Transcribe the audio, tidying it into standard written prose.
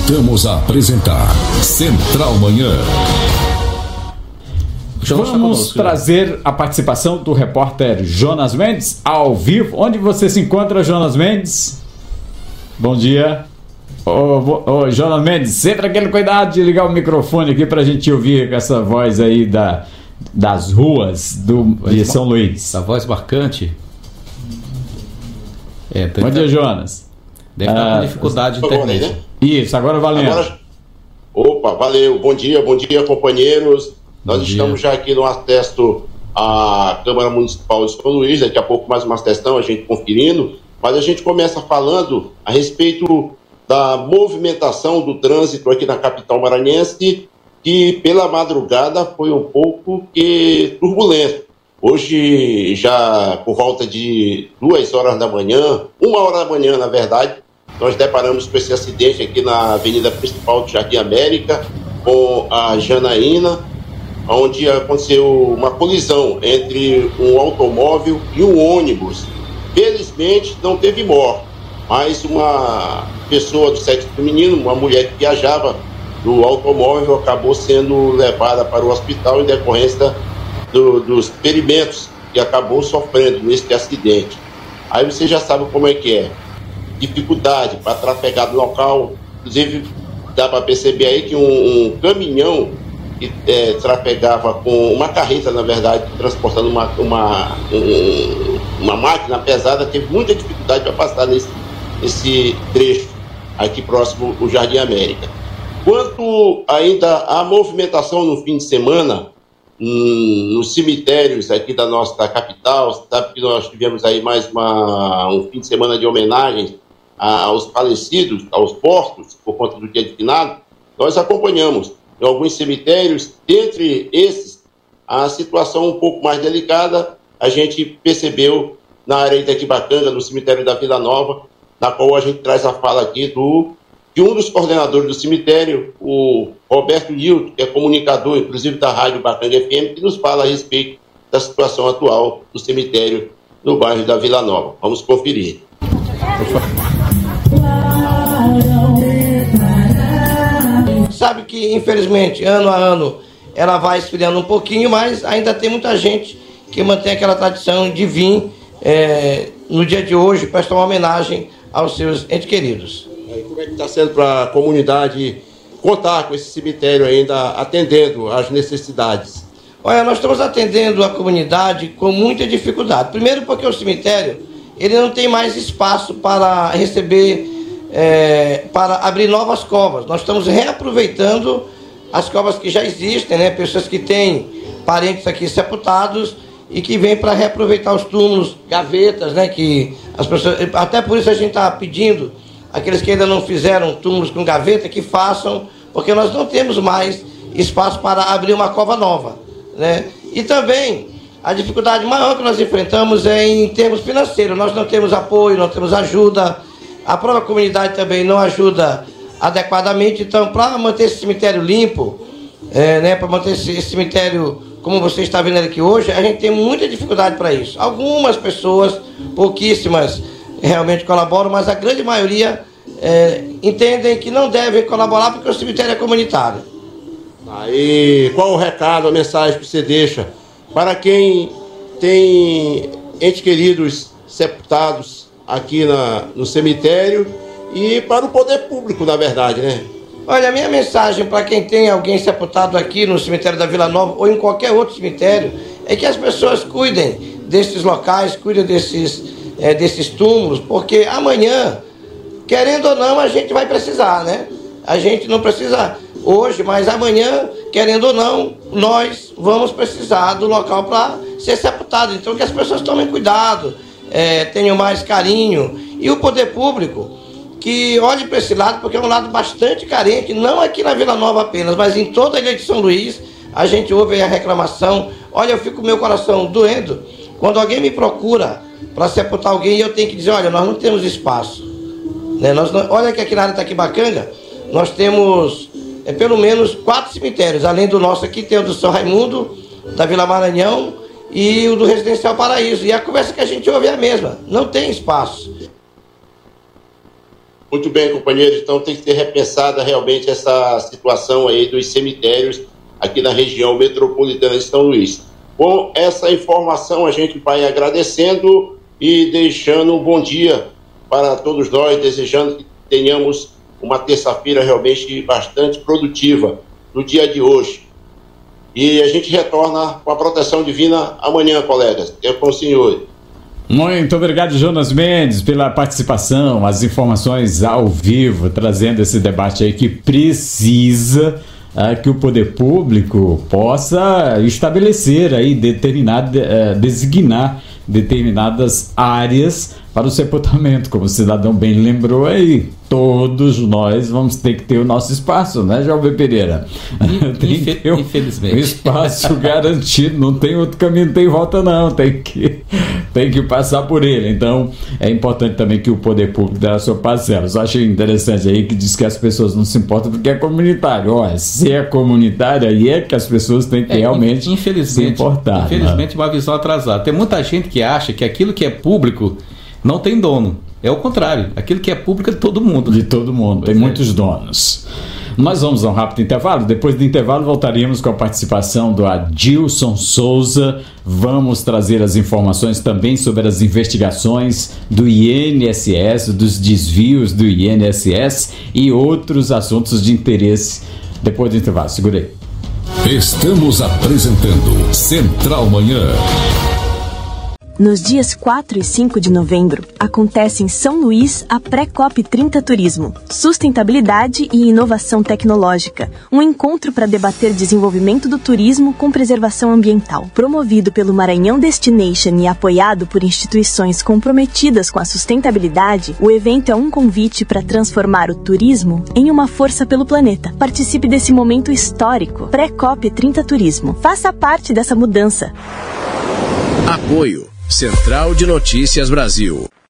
Voltamos a apresentar Central Manhã. Vamos trazer a participação do repórter Jonas Mendes ao vivo. Onde você se encontra, Jonas Mendes? Bom dia. Ô, Jonas Mendes, sempre aquele cuidado de ligar o microfone aqui pra gente ouvir essa voz aí das ruas de São Luís. Essa voz marcante. Bom dia, Jonas. Deve estar com dificuldade de internet. Né? Isso, agora valendo. Opa, valeu. Bom dia, companheiros. Nós estamos já aqui no acesso à Câmara Municipal de São Luís. Daqui a pouco mais uma sessão, a gente conferindo. Mas a gente começa falando a respeito da movimentação do trânsito aqui na capital maranhense, que pela madrugada foi um pouco turbulento. Hoje, já por volta de 2 horas da manhã, 1 hora da manhã, na verdade, nós deparamos com esse acidente aqui na avenida principal do Jardim América, com a Janaína, onde aconteceu uma colisão entre um automóvel e um ônibus. Felizmente, não teve morte, mas uma pessoa do sexo feminino, uma mulher que viajava do automóvel, acabou sendo levada para o hospital em decorrência dos ferimentos que acabou sofrendo nesse acidente. Aí você já sabe como é que é. Dificuldade para trafegar no local. Inclusive, dá para perceber aí que um caminhão que trafegava com uma carreta, na verdade, transportando uma máquina pesada, teve muita dificuldade para passar nesse trecho aqui próximo ao Jardim América. Quanto ainda à movimentação no fim de semana, nos cemitérios aqui da nossa capital, sabe que nós tivemos aí mais um fim de semana de homenagens aos falecidos, aos postos, por conta do dia de finado. Nós acompanhamos em alguns cemitérios, dentre esses, a situação um pouco mais delicada, a gente percebeu na área de Itaquibacanga, no cemitério da Vila Nova, na qual a gente traz a fala aqui de um dos coordenadores do cemitério, o Roberto Nilton, que é comunicador, inclusive da Rádio Bacanga FM, que nos fala a respeito da situação atual do cemitério no bairro da Vila Nova. Vamos conferir. Sabe que, infelizmente, ano a ano, ela vai esfriando um pouquinho, mas ainda tem muita gente que mantém aquela tradição de vir no dia de hoje prestar uma homenagem aos seus entes queridos. E como é que está sendo para a comunidade contar com esse cemitério ainda atendendo às necessidades? Olha, nós estamos atendendo a comunidade com muita dificuldade. Primeiro porque o cemitério ele não tem mais espaço para receber, para abrir novas covas. Nós estamos reaproveitando as covas que já existem, né? Pessoas que têm parentes aqui sepultados e que vêm para reaproveitar os túmulos, gavetas, né? Que as pessoas, até por isso a gente está pedindo aqueles que ainda não fizeram túmulos com gaveta, que façam, porque nós não temos mais espaço para abrir uma cova nova, né? E também, a dificuldade maior que nós enfrentamos é em termos financeiros. Nós não temos apoio, não temos ajuda, a própria comunidade também não ajuda adequadamente. Então, para manter esse cemitério limpo, né, para manter esse cemitério como você está vendo aqui hoje, a gente tem muita dificuldade para isso. Algumas pessoas, pouquíssimas, realmente colaboram, mas a grande maioria entendem que não devem colaborar porque o cemitério é comunitário. Aí, qual o recado, a mensagem que você deixa para quem tem entes queridos sepultados aqui no cemitério e para o poder público, na verdade, né? Olha, a minha mensagem para quem tem alguém sepultado aqui no cemitério da Vila Nova ou em qualquer outro cemitério é que as pessoas cuidem desses locais, cuidem desses túmulos, porque amanhã, querendo ou não, a gente vai precisar, né? A gente não precisa hoje, mas amanhã, querendo ou não, nós vamos precisar do local para ser sepultado. Então, que as pessoas tomem cuidado, tenham mais carinho. E o poder público, que olhe para esse lado, porque é um lado bastante carente, não aqui na Vila Nova apenas, mas em toda a ilha de São Luís, a gente ouve a reclamação. Olha, eu fico com o meu coração doendo quando alguém me procura para sepultar alguém e eu tenho que dizer, olha, nós não temos espaço, né? Olha que aqui na área de Itaquibacanga, nós temos pelo menos 4 cemitérios, além do nosso aqui, tem o do São Raimundo, da Vila Maranhão e o do Residencial Paraíso. E a conversa que a gente ouve é a mesma, não tem espaço. Muito bem, companheiros. Então tem que ser repensada realmente essa situação aí dos cemitérios aqui na região metropolitana de São Luís. Com essa informação, a gente vai agradecendo e deixando um bom dia para todos nós, desejando que tenhamos uma terça-feira realmente bastante produtiva no dia de hoje. E a gente retorna com a proteção divina amanhã, colegas. É com o senhor. Muito obrigado, Jonas Mendes, pela participação, as informações ao vivo, trazendo esse debate aí que precisa que o poder público possa estabelecer aí, designar determinadas áreas para o sepultamento, como o cidadão bem lembrou aí. Todos nós vamos ter que ter o nosso espaço, né, Jovem Pereira? Tem que ter infelizmente. Um espaço garantido, não tem outro caminho, não tem volta não, tem que passar por ele. Então, é importante também que o poder público dê a sua parcela. Eu achei interessante aí que diz que as pessoas não se importam porque é comunitário. Olha, se é comunitário, aí é que as pessoas têm que realmente se importar. Infelizmente, uma visão atrasada. Tem muita gente que acha que aquilo que é público não tem dono. É o contrário. Aquilo que é público é de todo mundo. De todo mundo. Tem muitos donos. Nós vamos a um rápido intervalo. Depois do intervalo voltaríamos com a participação do Adilson Souza. Vamos trazer as informações também sobre as investigações do INSS, dos desvios do INSS e outros assuntos de interesse. Depois do intervalo. Segura aí. Estamos apresentando Central Manhã. Nos dias 4 e 5 de novembro, acontece em São Luís a Pré-COP 30 Turismo, Sustentabilidade e Inovação Tecnológica, um encontro para debater desenvolvimento do turismo com preservação ambiental. Promovido pelo Maranhão Destination e apoiado por instituições comprometidas com a sustentabilidade, o evento é um convite para transformar o turismo em uma força pelo planeta. Participe desse momento histórico. Pré-COP 30 Turismo. Faça parte dessa mudança. Apoio Central de Notícias Brasil.